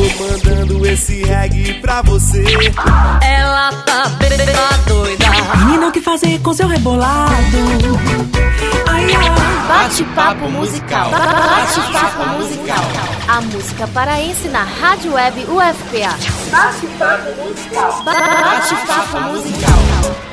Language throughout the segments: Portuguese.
mandando esse reggae pra você. Ela tá doida. Menina, o que fazer com seu rebolado? Ai, ai. Bate-papo musical. Bate-papo musical. A música paraense na Rádio Web UFPA. Bate-papo musical. Bate-papo musical.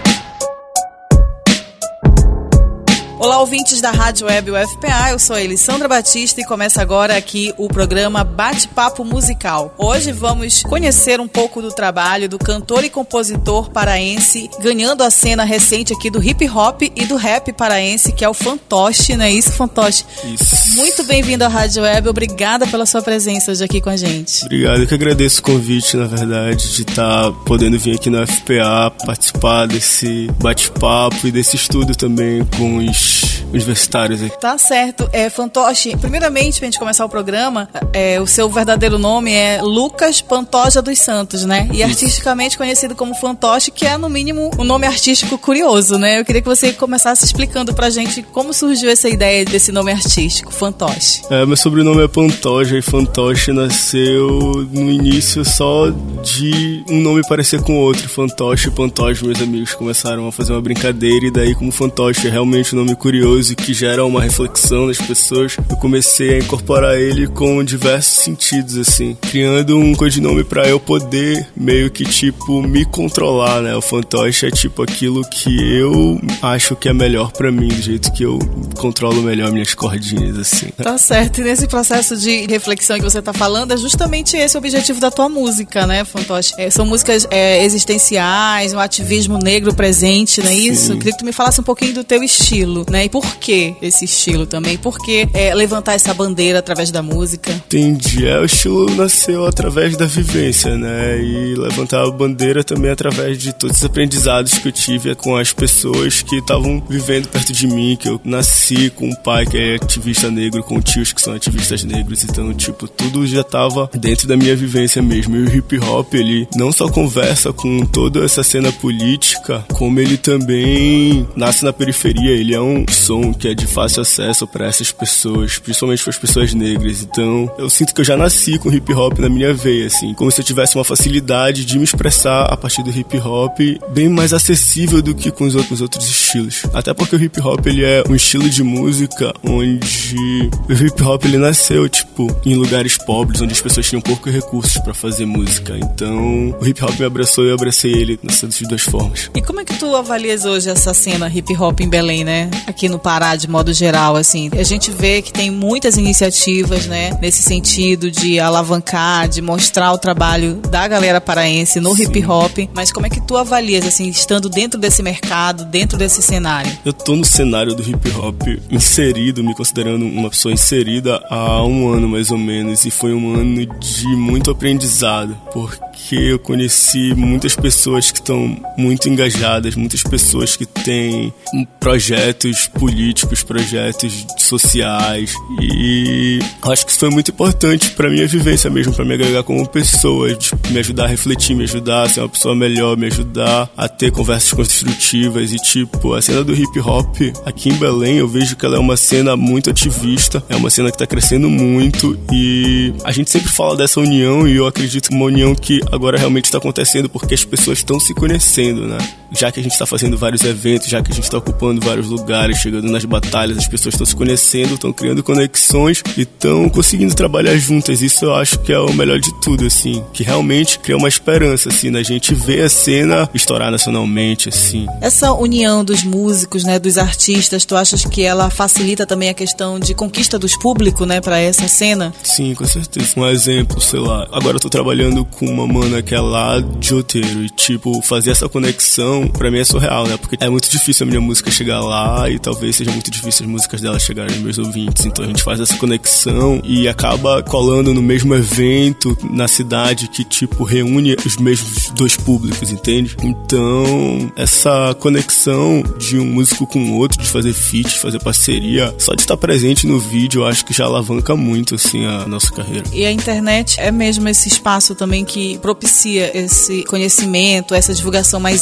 Olá, ouvintes da Rádio Web UFPA, eu sou a Elisandra Batista e começa agora aqui o programa Bate-Papo Musical. Hoje vamos conhecer um pouco do trabalho do cantor e compositor paraense, ganhando a cena recente aqui do hip hop e do rap paraense, que é o Fantoche, não é isso, Fantoche? Isso. Muito bem-vindo à Rádio Web, obrigada pela sua presença hoje aqui com a gente. Obrigado, eu que agradeço o convite, na verdade, de estar podendo vir aqui no UFPA, participar desse bate-papo e desse estudo também com os universitários aqui. Tá certo. Fantoche, primeiramente, pra gente começar o programa, o seu verdadeiro nome é Lucas Pantoja dos Santos, né? E artisticamente conhecido como Fantoche, que é, no mínimo, um nome artístico curioso, né? Eu queria que você começasse explicando pra gente como surgiu essa ideia desse nome artístico, Fantoche. Meu sobrenome é Pantoja e Fantoche nasceu no início só de um nome parecer com o outro. Fantoche e Pantoja, meus amigos começaram a fazer uma brincadeira e daí, como Fantoche é realmente um nome curioso e que gera uma reflexão nas pessoas, eu comecei a incorporar ele com diversos sentidos, assim, criando um codinome pra eu poder meio que, tipo, me controlar, né? O Fantoche é, tipo, aquilo que eu acho que é melhor pra mim, do jeito que eu controlo melhor minhas cordinhas, assim. Tá certo, e nesse processo de reflexão que você tá falando, é justamente esse o objetivo da tua música, né, Fantoche? São músicas existenciais, um ativismo negro presente, não é isso? Eu queria que tu me falasse um pouquinho do teu estilo, né? E por que esse estilo também? Por que levantar essa bandeira através da música? Entendi. O estilo nasceu através da vivência, né? E levantar a bandeira também através de todos os aprendizados que eu tive com as pessoas que estavam vivendo perto de mim, que eu nasci com um pai que é ativista negro, com tios que são ativistas negros, então, tipo, tudo já tava dentro da minha vivência mesmo. E o hip hop, ele não só conversa com toda essa cena política, como ele também nasce na periferia, ele é um som que é de fácil acesso para essas pessoas, principalmente para as pessoas negras. Então, eu sinto que eu já nasci com hip hop na minha veia, assim, como se eu tivesse uma facilidade de me expressar a partir do hip hop bem mais acessível do que com os outros estilos. Até porque o hip hop, ele é um estilo de música onde o hip hop, ele nasceu, tipo, em lugares pobres, onde as pessoas tinham poucos recursos para fazer música. Então, o hip hop me abraçou e eu abracei ele nessas duas formas. E como é que tu avalias hoje essa cena hip hop em Belém, né? Aqui no Pará, de modo geral, assim. A gente vê que tem muitas iniciativas, né? Nesse sentido de alavancar, de mostrar o trabalho da galera paraense no hip hop. Mas como é que tu avalias, assim, estando dentro desse mercado, dentro desse cenário? Eu tô no cenário do hip hop inserido, me considerando uma pessoa inserida há um ano, mais ou menos. E foi um ano de muito aprendizado, porque eu conheci muitas pessoas que estão muito engajadas, muitas pessoas que têm projetos políticos, projetos sociais, e acho que isso foi muito importante pra minha vivência mesmo, pra me agregar como pessoa, de me ajudar a refletir, me ajudar a ser uma pessoa melhor, me ajudar a ter conversas construtivas. E tipo, a cena do hip hop aqui em Belém, eu vejo que ela é uma cena muito ativista, é uma cena que tá crescendo muito, e a gente sempre fala dessa união, e eu acredito uma união que agora realmente está acontecendo porque as pessoas estão se conhecendo, né? Já que a gente está fazendo vários eventos, já que a gente está ocupando vários lugares, chegando nas batalhas, as pessoas estão se conhecendo, estão criando conexões e estão conseguindo trabalhar juntas. Isso eu acho que é o melhor de tudo, assim, que realmente cria uma esperança, assim, da gente ver a cena estourar nacionalmente, assim. Essa união dos músicos, né, dos artistas, tu achas que ela facilita também a questão de conquista dos públicos, né, pra essa cena? Sim, com certeza. Um exemplo, sei lá, agora eu tô trabalhando com uma mana que é lá de Outeiro e, tipo, fazer essa conexão pra mim é surreal, né, porque é muito difícil a minha música chegar lá e talvez seja muito difícil as músicas dela chegarem aos meus ouvintes, então a gente faz essa conexão e acaba colando no mesmo evento na cidade que, tipo, reúne os mesmos dois públicos, entende? Então, essa conexão de um músico com o outro, de fazer feat, de fazer parceria, só de estar presente no vídeo, eu acho que já alavanca muito, assim, a nossa carreira. E a internet é mesmo esse espaço também que propicia esse conhecimento, essa divulgação mais ampla do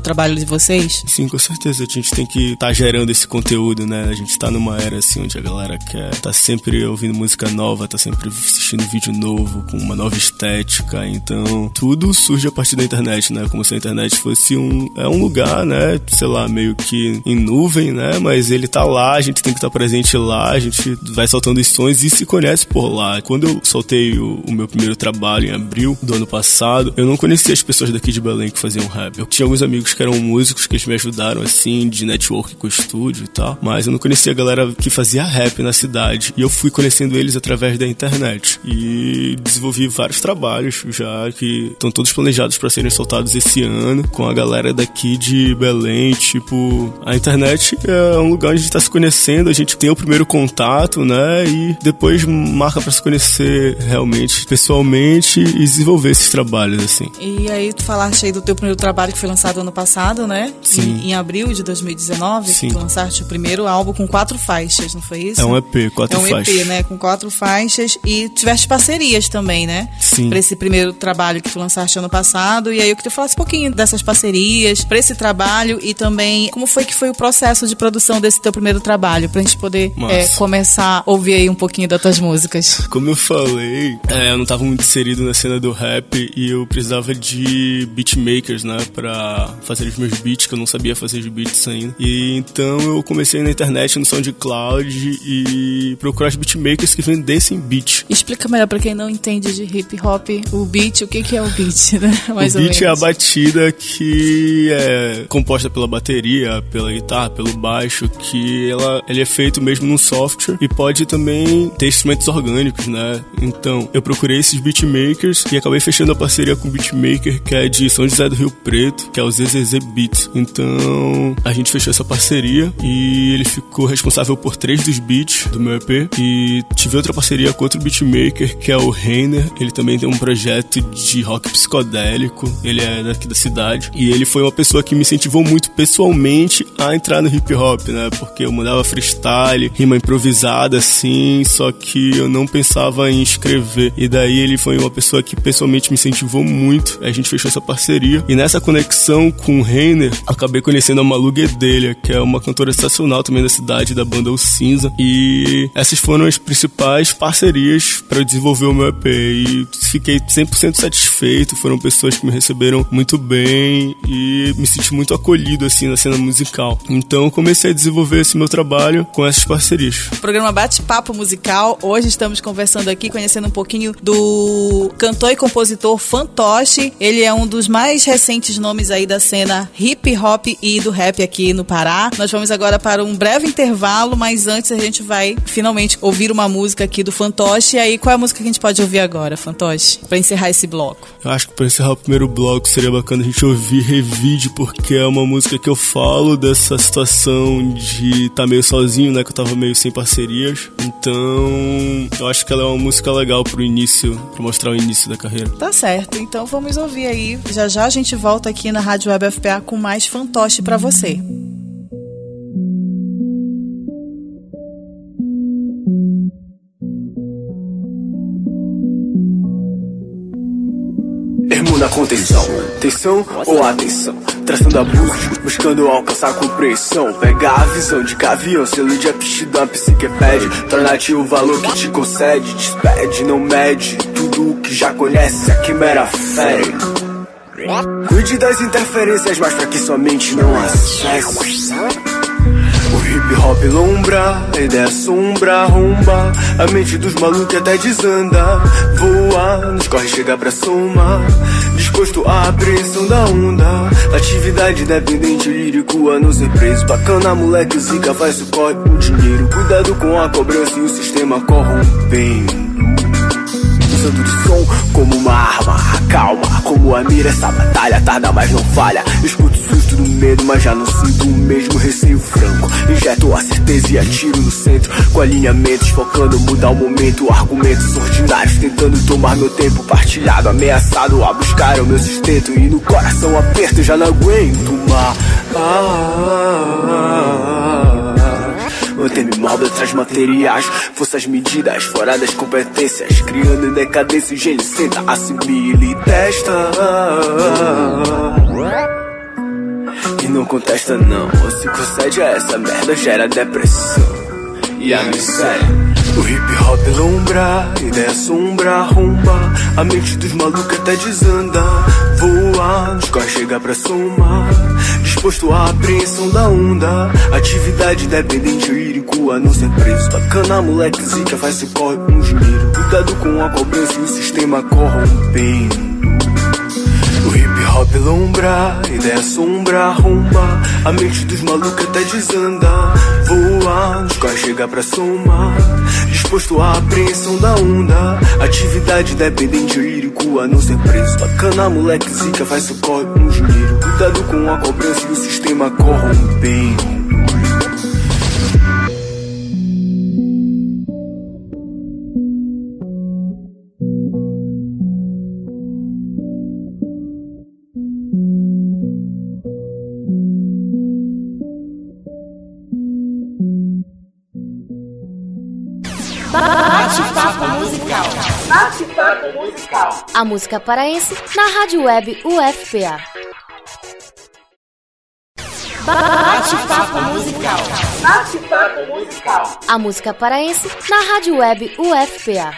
trabalho de vocês? Sim, com certeza. A gente tem que estar gerando esse conteúdo, né? A gente tá numa era assim onde a galera quer tá sempre ouvindo música nova, tá sempre assistindo vídeo novo, com uma nova estética. Então, tudo surge a partir da internet, né? Como se a internet fosse um lugar, né? Sei lá, meio que em nuvem, né? Mas ele tá lá, a gente tem que estar presente lá, a gente vai soltando os sons e se conhece por lá. Quando eu soltei o meu primeiro trabalho em abril do ano passado, eu não conhecia as pessoas daqui de Belém que faziam rap. Eu tinha alguns amigos que eram músicos, que eles me ajudaram, assim, de network com o estúdio e tal, mas eu não conhecia a galera que fazia rap na cidade. E eu fui conhecendo eles através da internet. E desenvolvi vários trabalhos já, que estão todos planejados para serem soltados esse ano, com a galera daqui de Belém. Tipo, a internet é um lugar onde a gente tá se conhecendo, a gente tem o primeiro contato, né, e depois marca para se conhecer realmente, pessoalmente, e desenvolver esses trabalhos, assim. E aí tu falaste aí do teu primeiro trabalho que foi lançado ano passado, né? Sim. Em abril de 2019, Sim. tu lançaste o primeiro álbum com 4 faixas, não foi isso? É um EP, 4 faixas. É um EP, né, com 4 faixas, e tiveste parcerias também, né? Sim. Pra esse primeiro trabalho que tu lançaste ano passado, e aí eu queria falar um pouquinho dessas parcerias, pra esse trabalho, e também como foi que foi o processo de produção desse teu primeiro trabalho, pra gente poder começar a ouvir aí um pouquinho das tuas músicas. Como eu falei, eu não tava muito inserido na cena do rap e eu precisava de beatmakers, né, pra fazer os meus beats, que eu não sabia fazer os beats ainda. E então eu comecei na internet, no SoundCloud, e procurar os beatmakers que vendessem beat. Explica melhor pra quem não entende de hip hop, o beat, o que é o beat, né? Mais o beat é a batida que é composta pela bateria, pela guitarra, pelo baixo, que ele é feito mesmo num software e pode também ter instrumentos orgânicos, né? Então, eu procurei esses beatmakers e acabei fechando a parceria com o beatmaker que é de São José do Rio Preto, que é o ZZZ Beats. Então, a gente fechou essa parceria e ele ficou responsável por 3 dos beats do meu EP. E tive outra parceria com outro beatmaker que é o Reiner. Ele também tem um projeto de rock psicodélico, ele é daqui da cidade, e ele foi uma pessoa que me incentivou muito pessoalmente a entrar no hip hop, né? Porque eu mandava freestyle, rima improvisada assim, só que eu não pensava em escrever. E daí ele foi uma pessoa que pessoalmente me incentivou muito. A gente fechou essa parceria e nessa conexão com o Reiner, acabei conhecendo a Malu Guedelha, que é uma cantora sensacional também da cidade, da banda O Cinza. E essas foram as principais parcerias para desenvolver o meu EP e fiquei 100% satisfeito. Foram pessoas que me receberam muito bem e me senti muito acolhido assim na cena musical. Então eu comecei a desenvolver esse meu trabalho com essas parcerias. Programa Bate-Papo Musical. Hoje estamos conversando aqui, conhecendo um pouquinho do cantor e compositor Fantoche. Ele é um dos mais recentes nomes aí da cena hip hop e do rap aqui no Pará. Nós vamos agora para um breve intervalo, mas antes a gente vai finalmente ouvir uma música aqui do Fantoche. E aí, qual é a música que a gente pode ouvir agora, Fantoche, para encerrar esse bloco? Eu acho que para encerrar o primeiro bloco seria bacana a gente ouvir Revide, porque é uma música que eu falo dessa situação de estar meio sozinho, né, que eu tava meio sem parcerias. Então, eu acho que ela é uma música legal pro início, pra mostrar o início da carreira. Tá certo, então vamos ouvir aí. Já já a gente volta aqui na Rádio Web FPA com mais Fantoche pra você. Ermo na contenção, tensão ou atenção, traçando abusos, buscando alcançar compreensão. Pega a visão de gavião, selo de aptidão, a psique pede, torna-te o valor que te concede. Despede, não mede, tudo o que já conhece, a quimera fere. Cuide das interferências, mas pra que sua mente não acesse. O hip hop lombra, a ideia sombra, arromba a mente dos malucos até desanda. Voa, nos corre, chega pra somar, disposto à apreensão da onda. Atividade dependente, lírico a não ser preso. Bacana, moleque, zica, faz o corre com dinheiro. Cuidado com a cobrança e o sistema corrompendo. Usando de som como uma arma, calma, como a mira, essa batalha tarda mas não falha. Escuto o susto do medo, mas já não sinto o mesmo receio franco. Injeto a certeza e atiro no centro, com alinhamentos focando mudar o momento. Argumentos ordinários tentando tomar meu tempo partilhado, ameaçado a buscar o meu sustento. E no coração aperto, eu já não aguento mais. Mantém-me móvel, traz materiais, forças medidas, fora das competências, criando decadência, gênio, senta, assimila e testa. não contesta não. O 5-7 é essa merda, gera depressão e a miséria. O hip hop lombra, ideia sombra, arromba a mente dos malucos até desanda. Voa, os corres chega pra somar, disposto à apreensão da onda. Atividade dependente, lírico a não ser preso. Bacana, moleque zica, faz se corre com dinheiro. Cuidado com a cobrança e o sistema corrompendo. O hip hop lombra, ideia sombra, arromba a mente dos malucos até desanda. Voa, os corres chega pra somar, disposto à apreensão da onda. Atividade dependente, lírico a não ser preso. Bacana, moleque zica, faz o corre com dinheiro. Cuidado com a cobrança e o sistema corrompendo. Bate-papo musical. Bate-papo musical. A música paraense na Rádio Web UFPA. Bate-papo musical. Bate-papo musical. A música paraense na Rádio Web UFPA.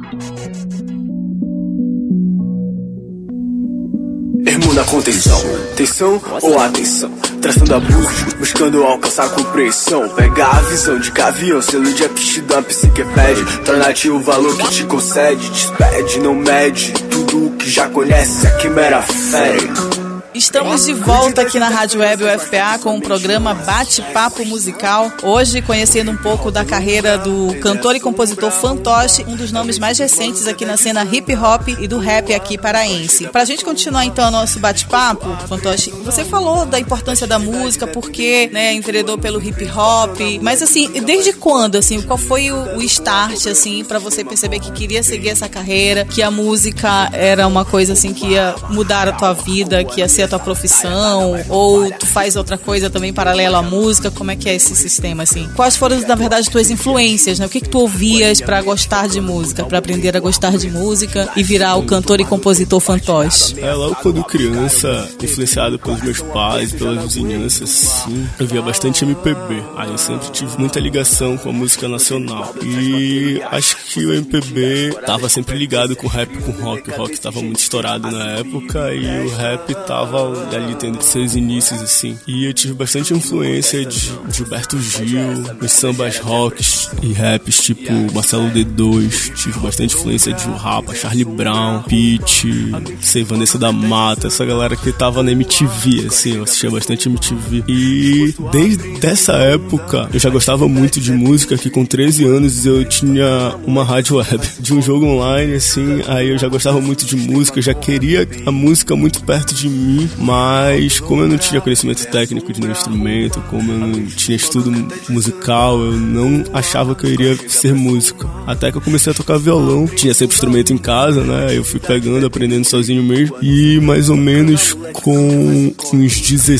Ermo na contenção, tensão ou atenção, traçando abusos, buscando alcançar compreensão. Pega a visão de gavião, selo de aptidão, psique pede, torna-te o valor que te concede. Despede, não mede, tudo o que já conhece, a quimera fere. Estamos de volta aqui na Rádio Web UFPA com o programa Bate-Papo Musical. Hoje conhecendo um pouco da carreira do cantor e compositor Fantoche, um dos nomes mais recentes aqui na cena hip hop e do rap aqui paraense. Pra gente continuar então o nosso bate-papo, Fantoche, você falou da importância da música, porque, né, enveredou pelo hip hop, mas assim, desde quando, assim, qual foi o start, assim, pra você perceber que queria seguir essa carreira, que a música era uma coisa, assim, que ia mudar a tua vida, que ia ser a tua profissão, ou tu faz outra coisa também paralela à música? Como é que é esse sistema, assim? Quais foram, na verdade, tuas influências, né? O que tu ouvias pra gostar de música, pra aprender a gostar de música e virar o cantor e compositor Fantoche? Logo quando criança, influenciado pelos meus pais, pelas vizinhanças, sim, eu via bastante MPB. Aí eu sempre tive muita ligação com a música nacional. E acho que o MPB tava sempre ligado com rap, com rock. O rock tava muito estourado na época e o rap tava ali tendo seus inícios, assim. E eu tive bastante influência de Gilberto Gil, os sambas rocks e raps tipo Marcelo D2. Tive bastante influência de Rapa, Charlie Brown, Pitty, Vanessa da Mata, essa galera que tava na MTV, assim. Eu assistia bastante MTV. E desde essa época eu já gostava muito de música, que com 13 anos eu tinha uma rádio web de um jogo online, assim. Aí eu já gostava muito de música, eu já queria a música muito perto de mim, mas como eu não tinha conhecimento técnico de nenhum instrumento, como eu não tinha estudo musical, eu não achava que eu iria ser músico. Até que eu comecei a tocar violão, tinha sempre instrumento em casa, né? Eu fui pegando, aprendendo sozinho mesmo, e mais ou menos com uns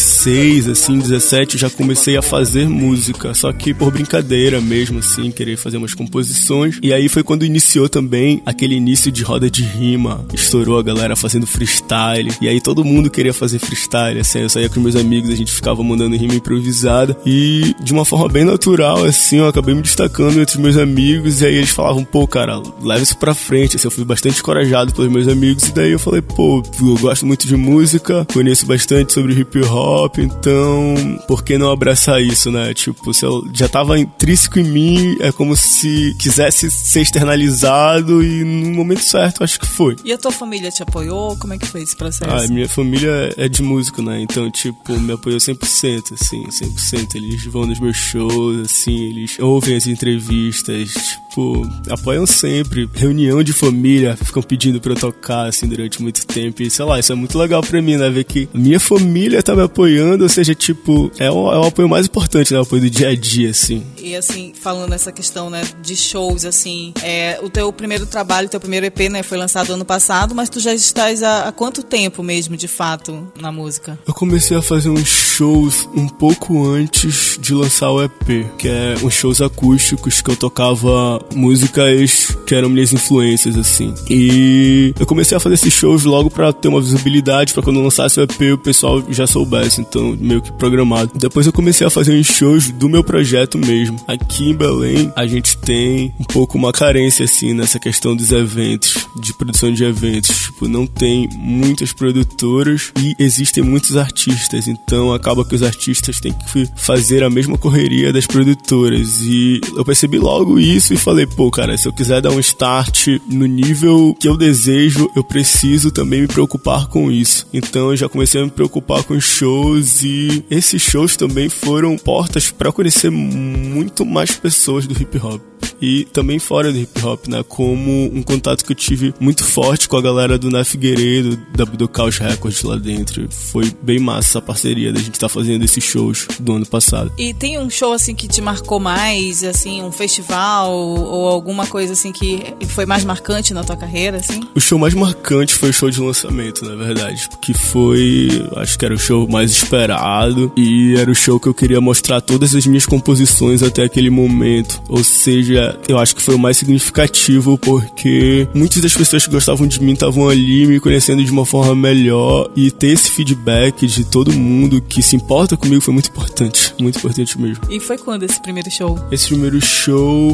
16, assim, 17, já comecei a fazer música, só que por brincadeira mesmo, assim, querer fazer umas composições. E aí foi quando iniciou também aquele início de roda de rima, estourou a galera fazendo freestyle, e aí todo mundo queria fazer freestyle, assim, eu saía com meus amigos, a gente ficava mandando rima improvisada, e de uma forma bem natural, assim, eu acabei me destacando entre os meus amigos, e aí eles falavam, pô, cara, leva isso pra frente, assim, eu fui bastante encorajado pelos meus amigos, e daí eu falei, pô, eu gosto muito de música, conheço bastante sobre hip hop, então, por que não abraçar isso, né? Tipo, se eu já tava intrínseco em mim, é como se quisesse ser externalizado, e no momento certo, acho que foi. E a tua família te apoiou? Como é que foi esse processo? Minha família é de músico, né? Então, tipo, me apoiou 100%, assim, 100%. Eles vão nos meus shows, assim, eles ouvem as entrevistas, tipo, apoiam sempre. Reunião de família, ficam pedindo pra eu tocar, assim, durante muito tempo. E, sei lá, isso é muito legal pra mim, né? Ver que a minha família tá me apoiando, ou seja, tipo, é o apoio mais importante, né? O apoio do dia a dia, assim. E, assim, falando nessa questão, né, de shows, assim, o teu primeiro trabalho, teu primeiro EP, né, foi lançado ano passado, mas tu já estás há quanto tempo mesmo, de fato, na música? Eu comecei a fazer uns shows um pouco antes de lançar o EP, que é uns shows acústicos que eu tocava músicas que eram minhas influências, assim. E eu comecei a fazer esses shows logo pra ter uma visibilidade, pra quando lançasse o EP o pessoal já soubesse, então meio que programado. Depois eu comecei a fazer uns shows do meu projeto mesmo. Aqui em Belém a gente tem um pouco uma carência, assim, nessa questão dos eventos, de produção de eventos. Tipo, não tem muitas produtoras e existem muitos artistas, então acaba que os artistas têm que fazer a mesma correria das produtoras. E eu percebi logo isso e falei, pô, cara, se eu quiser dar um start no nível que eu desejo, eu preciso também me preocupar com isso. Então eu já comecei a me preocupar com shows, e esses shows também foram portas para conhecer muito mais pessoas do hip hop. E também fora do hip hop, né? Como um contato que eu tive muito forte com a galera do Ná Figueiredo, do Caos Records lá dentro. Foi bem massa essa parceria da gente estar fazendo esses shows do ano passado. E tem um show assim que te marcou mais, assim, um festival ou alguma coisa assim que foi mais marcante na tua carreira, assim? O show mais marcante foi o show de lançamento, na verdade, porque foi, acho que era o show mais esperado e era o show que eu queria mostrar todas as minhas composições até aquele momento. Ou seja, eu acho que foi o mais significativo, porque muitas das pessoas que gostavam de mim estavam ali me conhecendo de uma forma melhor, e ter esse feedback de todo mundo que se importa comigo foi muito importante mesmo. E foi quando esse primeiro show? Esse primeiro show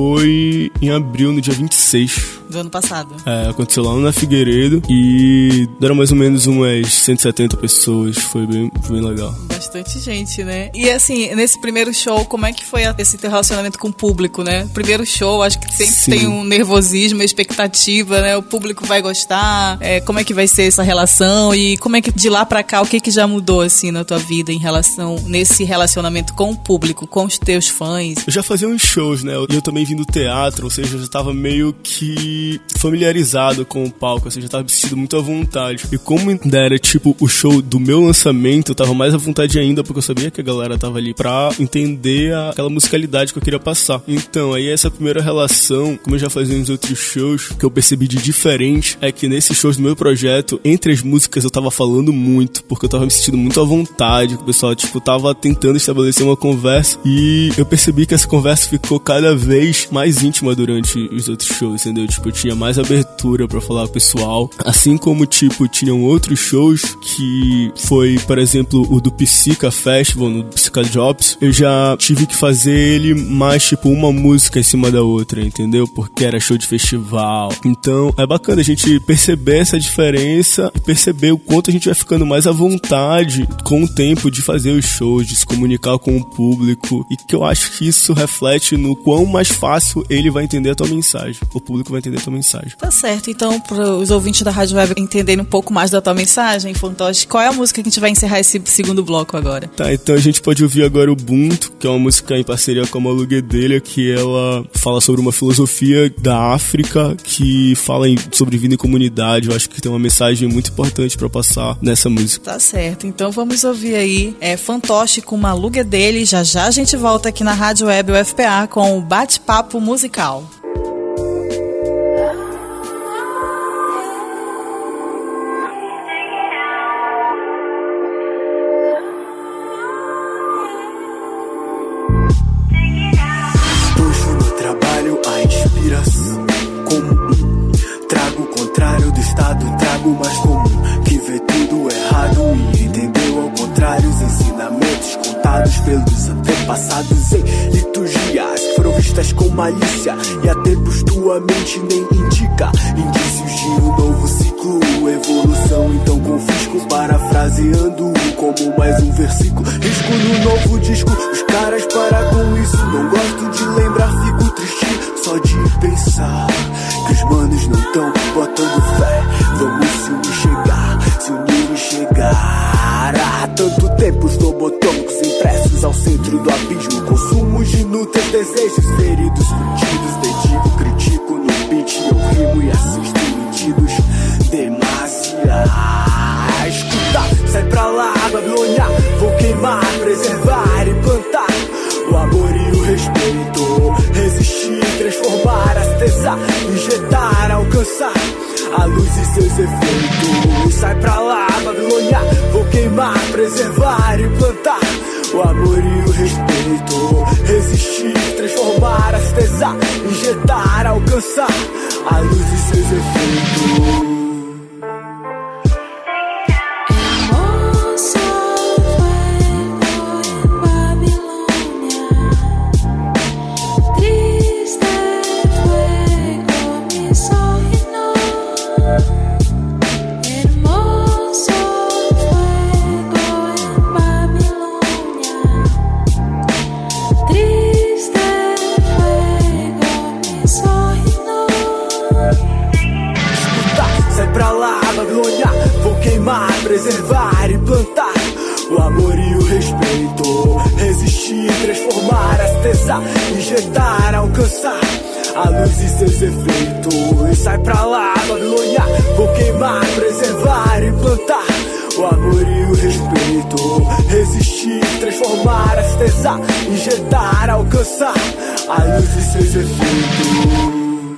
foi em abril, no dia 26 do ano passado. É, aconteceu lá no Ná Figueiredo e deram mais ou menos umas 170 pessoas, foi bem legal. Bastante gente, né? E assim, nesse primeiro show, como é que foi esse teu relacionamento com o público, né? Primeiro show, acho que sempre tem um nervosismo, uma expectativa, né? O público vai gostar, como é que vai ser essa relação, e como é que de lá pra cá, o que já mudou assim na tua vida em relação, nesse relacionamento com o público, com os teus fãs? Eu já fazia uns shows, né? E eu também vim do teatro, ou seja, eu já tava meio que familiarizado com o palco, ou seja, eu tava me sentindo muito à vontade. E como ainda era tipo o show do meu lançamento, eu tava mais à vontade ainda, porque eu sabia que a galera tava ali pra entender aquela musicalidade que eu queria passar. Então, aí essa primeira relação, como eu já fazia nos outros shows, que eu percebi de diferente, é que nesses shows do meu projeto, entre as músicas eu tava falando muito, porque eu tava me sentindo muito à vontade, o pessoal, tipo, tava tentando estabelecer uma conversa, e eu percebi que essa conversa ficou cada vez mais íntima durante os outros shows, entendeu? Tipo, eu tinha mais abertura pra falar com o pessoal, assim como, tipo, tinham outros shows que foi, por exemplo, o do Psica Festival, no Psica Drops, eu já tive que fazer ele mais, tipo, uma música em cima da outra, entendeu? Porque era show de festival. Então, é bacana a gente perceber essa diferença e perceber o quanto a gente vai ficando mais à vontade com o tempo de fazer os shows, de se comunicar com o público, e que eu acho que isso reflete no quão mais fácil ele vai entender a tua mensagem. O público vai entender a tua mensagem. Tá certo. Então, para os ouvintes da Rádio Web entenderem um pouco mais da tua mensagem, Fantoche, qual é a música que a gente vai encerrar esse segundo bloco agora? Tá, então a gente pode ouvir agora o Ubuntu, que é uma música em parceria com a Malu Guedelha, que ela fala sobre uma filosofia da África, que fala sobre vida em comunidade. Eu acho que tem uma mensagem muito importante pra passar nessa música. Tá certo. Então vamos ouvir aí Fantoche com Malu Guedelha. Já já a gente volta aqui na Rádio Web UFPA com o Bate-Papo Musical. Trago o contrário do estado, trago o mais comum, que vê tudo errado e entendeu ao contrário os ensinamentos contados pelos antepassados em liturgias que foram vistas com malícia, e há tempos tua mente nem indica indícios de um novo ciclo, evolução. Então confisco, parafraseando como mais um versículo, risco no novo disco. Os caras param com isso, não gosto de lembrar, fico triste só de pensar que os manos não tão botando fé. Vamos se unir e chegar. Há tanto tempo os lobotômicos impressos ao centro do abismo, consumos de inúteis desejos, feridos, fudidos. Dedico, critico no beat, eu rimo e assisto mentidos. Demasiado. Escuta, sai pra lá, Babilônia. Vou queimar, preservar e plantar o amor e o respeito. Resistir, transformar a certeza testar, injetar, alcançar a luz e seus efeitos. E sai pra lá, Babilônia, vou queimar, preservar e plantar o amor e o respeito. Resistir, transformar, anestesiar, injetar, alcançar a luz e seus efeitos. Preservar e plantar o amor e o respeito. Resistir, transformar, anestesiar, injetar, alcançar a luz e seus efeitos. E sai pra lá, Babilônia, vou queimar, preservar e plantar o amor e o respeito. Resistir, transformar, anestesiar, injetar, alcançar a luz e seus efeitos.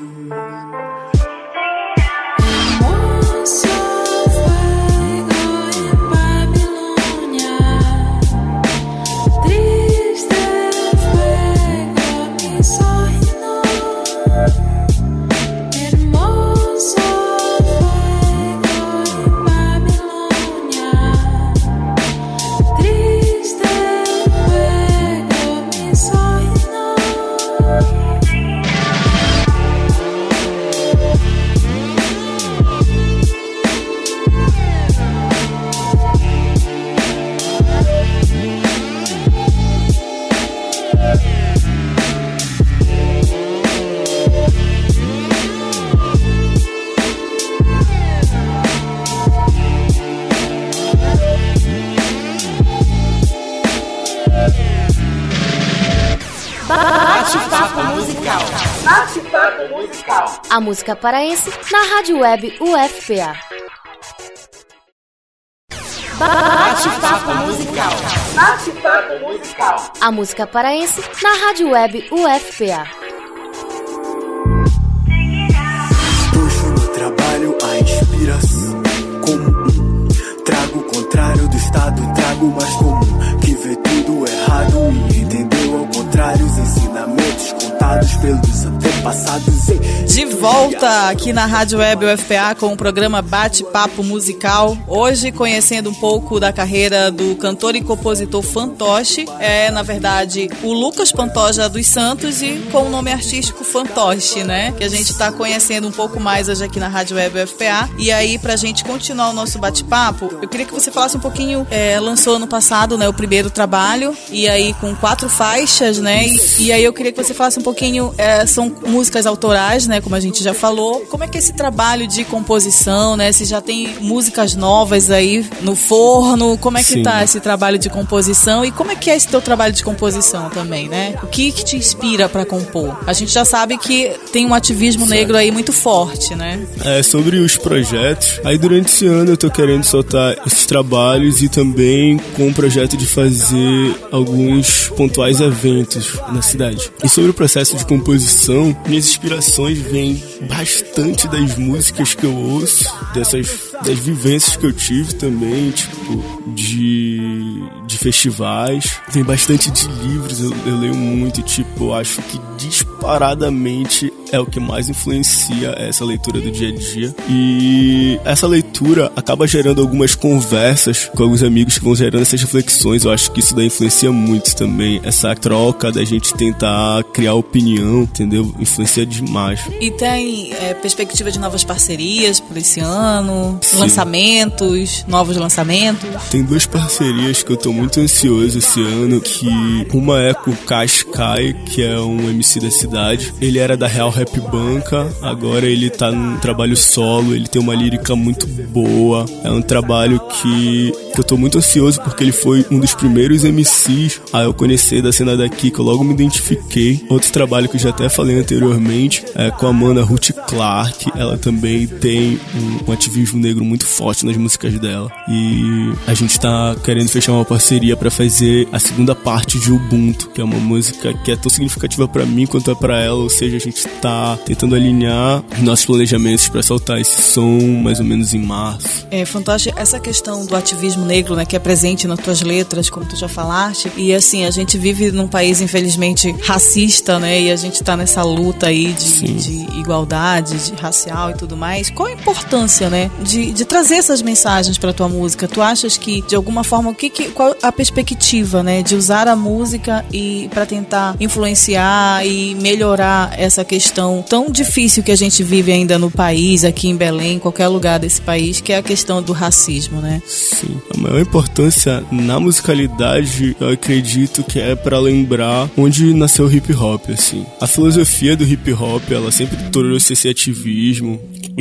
Bate-papo musical. A música paraense na Rádio Web UFPA. Bate-papo musical. Bate-papo musical. A música paraense na Rádio Web UFPA. Puxo no trabalho a inspiração comum. Trago o contrário do estado, trago o mais comum. Que vê tudo errado e entendeu ao contrário os ensinamentos contados pelos antepassados. De volta aqui na Rádio Web UFPA com o programa Bate-Papo Musical. Hoje conhecendo um pouco da carreira do cantor e compositor Fantoche. É, na verdade, o Lucas Pantoja dos Santos e com o nome artístico Fantoche, né? Que a gente está conhecendo um pouco mais hoje aqui na Rádio Web UFPA. E aí, pra gente continuar o nosso bate-papo, eu queria que você falasse um pouquinho, lançou ano passado, né, o primeiro trabalho, e aí com 4 faixas, né? E aí eu queria que você falasse um pouquinho, são músicas autorais, né, como a gente já falou. Como é que é esse trabalho de composição, né? Se já tem músicas novas aí no forno, como é que tá esse trabalho de composição e como é que é esse teu trabalho de composição também, né? O que te inspira pra compor? A gente já sabe que tem um ativismo negro aí muito forte, né? Sobre os projetos, aí durante esse ano eu tô querendo soltar esses trabalhos e também com o projeto de fazer alguns pontuais eventos na cidade. E sobre o processo de composição, minhas inspirações vêm bastante das músicas que eu ouço, das vivências que eu tive também, tipo, de festivais. Tem bastante de livros, eu leio muito, tipo, eu acho que disparadamente é o que mais influencia essa leitura do dia a dia. E essa leitura acaba gerando algumas conversas com alguns amigos que vão gerando essas reflexões. Eu acho que isso daí influencia muito também. Essa troca da gente tentar criar opinião, entendeu? Influencia demais. E tem perspectiva de novas parcerias por esse ano? Sim. Lançamentos, novos lançamentos? Tem 2 parcerias que eu tô muito ansioso esse ano, que uma é com o Cascai, que é um MC da cidade. Ele era da Real Rap Banca, agora ele tá num trabalho solo, ele tem uma lírica muito boa. É um trabalho que que eu tô muito ansioso porque ele foi um dos primeiros MCs a eu conhecer da cena daqui, que eu logo me identifiquei. Outro trabalho que eu já até falei anteriormente é com a mana Ruth Clark. Ela também tem um ativismo negro muito forte nas músicas dela. E a gente tá querendo fechar uma parceria pra fazer a segunda parte de Ubuntu, que é uma música que é tão significativa pra mim quanto é pra ela. Ou seja, a gente tá tentando alinhar os nossos planejamentos pra soltar esse som mais ou menos em março. Fantoche, essa questão do ativismo negro, né, que é presente nas tuas letras, como tu já falaste, e assim, a gente vive num país infelizmente racista, né, e a gente tá nessa luta aí de igualdade, de racial e tudo mais. Qual a importância, né, de trazer essas mensagens pra tua música? Tu achas que, de alguma forma, qual a perspectiva, né, de usar a música e pra tentar influenciar e melhorar essa questão tão difícil que a gente vive ainda no país, aqui em Belém, em qualquer lugar desse país, que é a questão do racismo, né? Sim. A maior importância na musicalidade, eu acredito que é pra lembrar onde nasceu o hip hop, assim. A filosofia do hip hop, ela sempre trouxe esse ativismo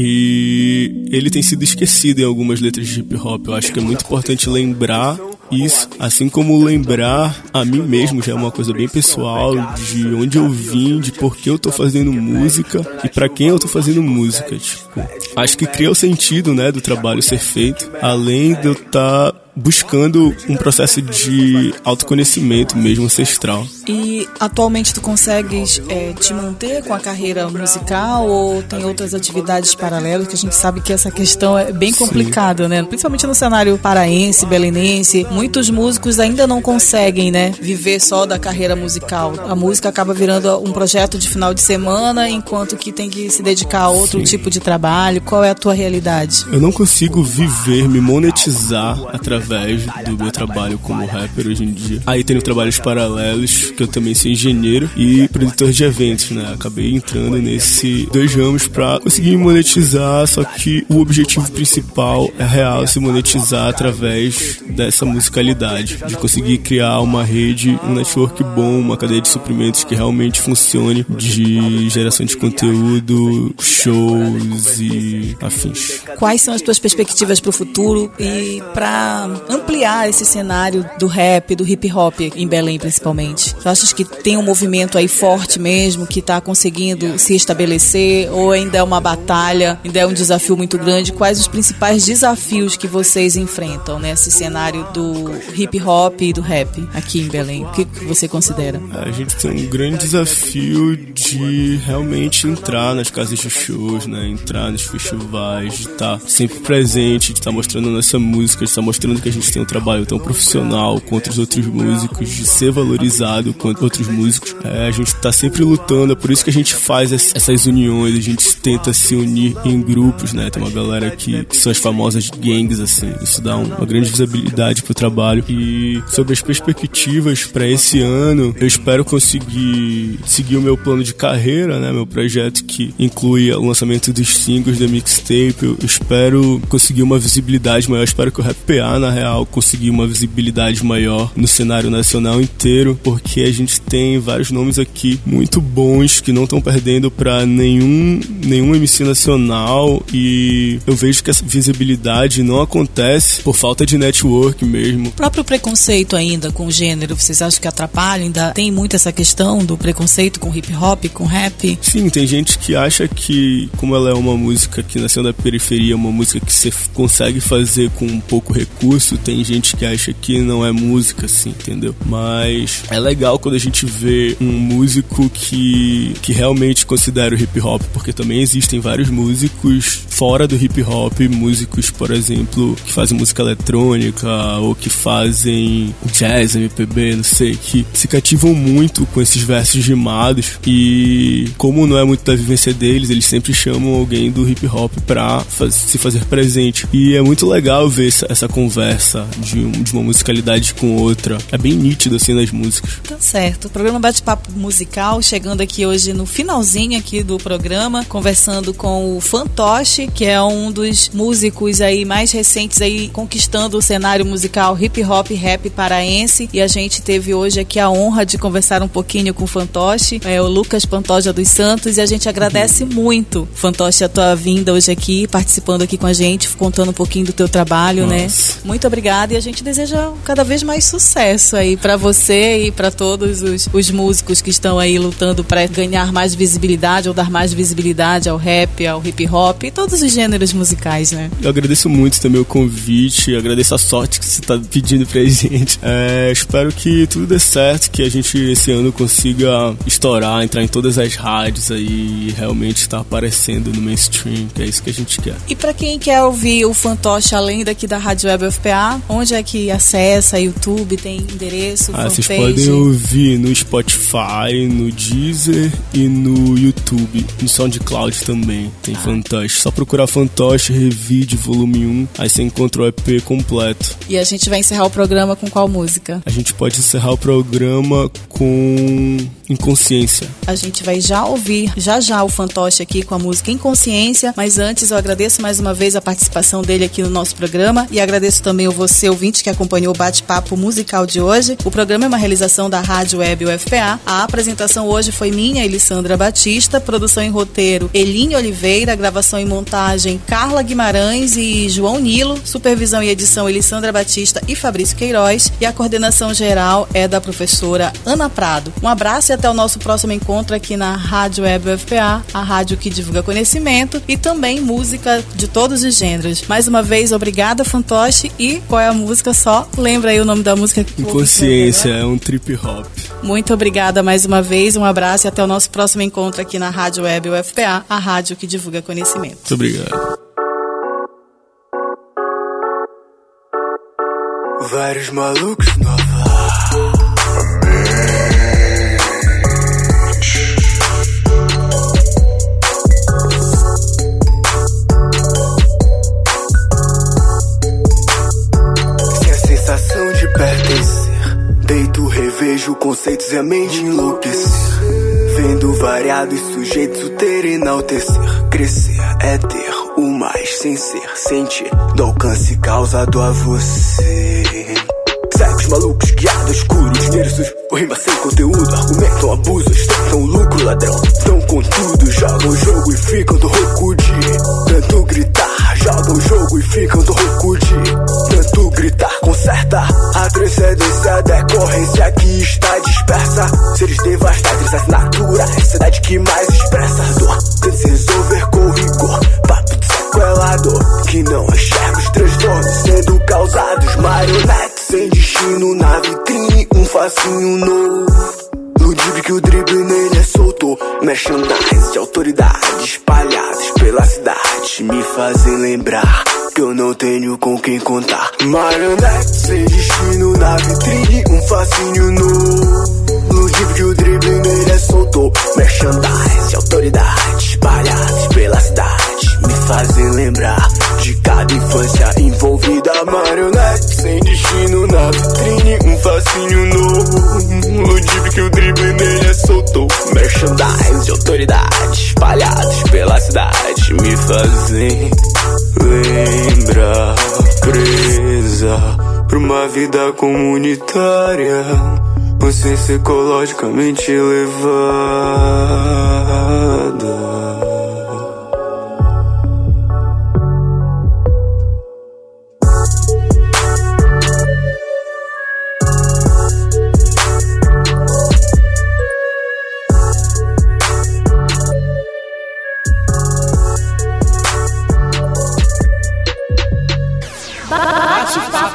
e ele tem sido esquecido em algumas letras de hip hop. Eu acho que é muito importante lembrar isso, assim como lembrar a mim mesmo, já é uma coisa bem pessoal, de onde eu vim, de por que eu tô fazendo música e pra quem eu tô fazendo música, tipo. Acho que cria o sentido, né, do trabalho ser feito, além de eu estar buscando um processo de autoconhecimento mesmo ancestral. E atualmente tu consegues te manter com a carreira musical ou tem outras atividades paralelas? Que a gente sabe que essa questão é bem complicada, né? Principalmente no cenário paraense, belenense, muitos músicos ainda não conseguem, né, viver só da carreira musical. A música acaba virando um projeto de final de semana, enquanto que tem que se dedicar a outro tipo de trabalho. Qual é a tua realidade? Eu não consigo viver, me monetizar através do meu trabalho como rapper hoje em dia. Aí tenho trabalhos paralelos, que eu também sou engenheiro e produtor de eventos, né? Acabei entrando nesse 2 ramos pra conseguir me monetizar, só que o objetivo principal é real, se monetizar através dessa musicalidade, de conseguir criar uma rede, um network bom, uma cadeia de suprimentos que realmente funcione, de geração de conteúdo, shows e afins. Quais são as tuas perspectivas pro futuro e pra ampliar esse cenário do rap, do hip hop em Belém principalmente? Tu achas que tem um movimento aí forte mesmo, que tá conseguindo se estabelecer, ou ainda é uma batalha, ainda é um desafio muito grande? Quais os principais desafios que vocês enfrentam nesse cenário do hip hop e do rap aqui em Belém? O que você considera? A gente tem um grande desafio de realmente entrar nas casas de shows, né? Entrar nos festivais, de estar sempre presente, de estar mostrando a nossa música, de estar mostrando que a gente tem um trabalho tão profissional quanto os outros músicos, de ser valorizado quanto outros músicos. A gente tá sempre lutando, é por isso que a gente faz essas uniões, a gente tenta se unir em grupos, né? Tem uma galera que são as famosas gangues, assim. Isso dá uma grande visibilidade pro trabalho. E sobre as perspectivas para esse ano, eu espero conseguir seguir o meu plano de carreira, né? Meu projeto que inclui o lançamento dos singles da mixtape. Eu espero conseguir uma visibilidade maior, espero que o Rap PA, na real, conseguir uma visibilidade maior no cenário nacional inteiro, porque a gente tem vários nomes aqui muito bons que não estão perdendo pra nenhum MC nacional, e eu vejo que essa visibilidade não acontece por falta de network mesmo. O próprio preconceito ainda com o gênero, vocês acham que atrapalha? Ainda tem muito essa questão do preconceito com hip hop, com rap? Sim, tem gente que acha que, como ela é uma música que nasceu da periferia, uma música que você consegue fazer com pouco recurso, tem gente que acha que não é música, assim, entendeu? Mas é legal quando a gente vê um músico que realmente considera o hip hop, porque também existem vários músicos fora do hip hop, músicos, por exemplo, que fazem música eletrônica ou que fazem jazz, MPB, não sei, que se cativam muito com esses versos rimados, e como não é muito da vivência deles, eles sempre chamam alguém do hip hop pra se fazer presente. E é muito legal ver essa conversa de uma musicalidade com outra. É bem nítido assim nas músicas. Tá certo. O programa Bate-Papo Musical chegando aqui hoje no finalzinho aqui do programa, conversando com o Fantoche, que é um dos músicos aí mais recentes aí conquistando o cenário musical hip hop rap paraense, e a gente teve hoje aqui a honra de conversar um pouquinho com o Fantoche, o Lucas Pantoja dos Santos, e a gente agradece muito, Fantoche, a tua vinda hoje aqui, participando aqui com a gente, contando um pouquinho do teu trabalho, né? Muito muito obrigada e a gente deseja cada vez mais sucesso aí pra você e pra todos os músicos que estão aí lutando pra ganhar mais visibilidade ou dar mais visibilidade ao rap, ao hip hop e todos os gêneros musicais, né? Eu agradeço muito também o convite, agradeço a sorte que você tá pedindo pra gente. Espero que tudo dê certo, que a gente esse ano consiga estourar, entrar em todas as rádios aí e realmente estar aparecendo no mainstream, que é isso que a gente quer. E pra quem quer ouvir o Fantoche além daqui da Rádio Web UFPA, onde é que acessa? YouTube, tem endereço, fanpage? Vocês podem ouvir no Spotify, no Deezer e no YouTube, no SoundCloud também tem Fantoche. Só procurar Fantoche Revide Volume 1, aí você encontra o EP completo. E a gente vai encerrar o programa com qual música? A gente pode encerrar o programa com Inconsciência. A gente vai já ouvir, já o Fantoche aqui com a música Inconsciência, mas antes eu agradeço mais uma vez a participação dele aqui no nosso programa e agradeço também a você, ouvinte, que acompanhou o bate-papo musical de hoje. O programa é uma realização da Rádio Web UFPA. A apresentação hoje foi minha, Elissandra Batista, produção e roteiro Eline Oliveira, gravação e montagem Carla Guimarães e João Nilo, supervisão e edição Elissandra Batista e Fabrício Queiroz, e a coordenação geral é da professora Ana Prado. Um abraço e até o nosso próximo encontro aqui na Rádio Web UFPA, a rádio que divulga conhecimento e também música de todos os gêneros. Mais uma vez, obrigada, Fantoche. E qual é a música? Só lembra aí o nome da música? Inconsciência, é um trip hop. Muito obrigada mais uma vez, um abraço e até o nosso próximo encontro aqui na Rádio Web UFPA, a rádio que divulga conhecimento. Muito obrigado. Vários malucos novos. Sensação de pertencer. Deito, revejo conceitos e a mente enlouquecer. Vendo variados sujeitos o ter e enaltecer. Crescer é ter o mais sem ser. Sentir do alcance causado a você. Cegos, malucos, guiados, escuro, dinheiro sujo, ou rima sem conteúdo. Argumentam abuso, ostentam o lucro, ladrão. Tão contudo, jogam o jogo e ficam do rouco de tanto gritar. Jogam o jogo e ficam do rouco de tanto gritar. Conserta a transcendência, a decorrência que está dispersa. Seres devastadores, naturais, cidade que mais expressa dor. Tenta se resolver com rigor, papo de sequelador que não enxerga os transtornos sendo causados. Marionetes sem destino na vitrine, um facinho novo. Ludibre que o drible nele é solto. Merchandise de autoridade espalhadas pela cidade me fazem lembrar que eu não tenho com quem contar. Marionete sem destino na vitrine, um fascínio novo. Ludibre que o drible nele é solto. Merchandise de autoridade espalhadas pela cidade me fazem lembrar de cada infância envolvida. Marionete sem destino na vitrine, um fascínio novo. Ludibre que o drible nele é solto. Merchandise de autoridade espalhados pela cidade me fazem lembrar. Presa pra uma vida comunitária, consciência ecologicamente elevada.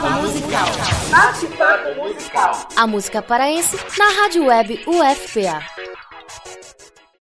A música paraense na Rádio Web UFPA.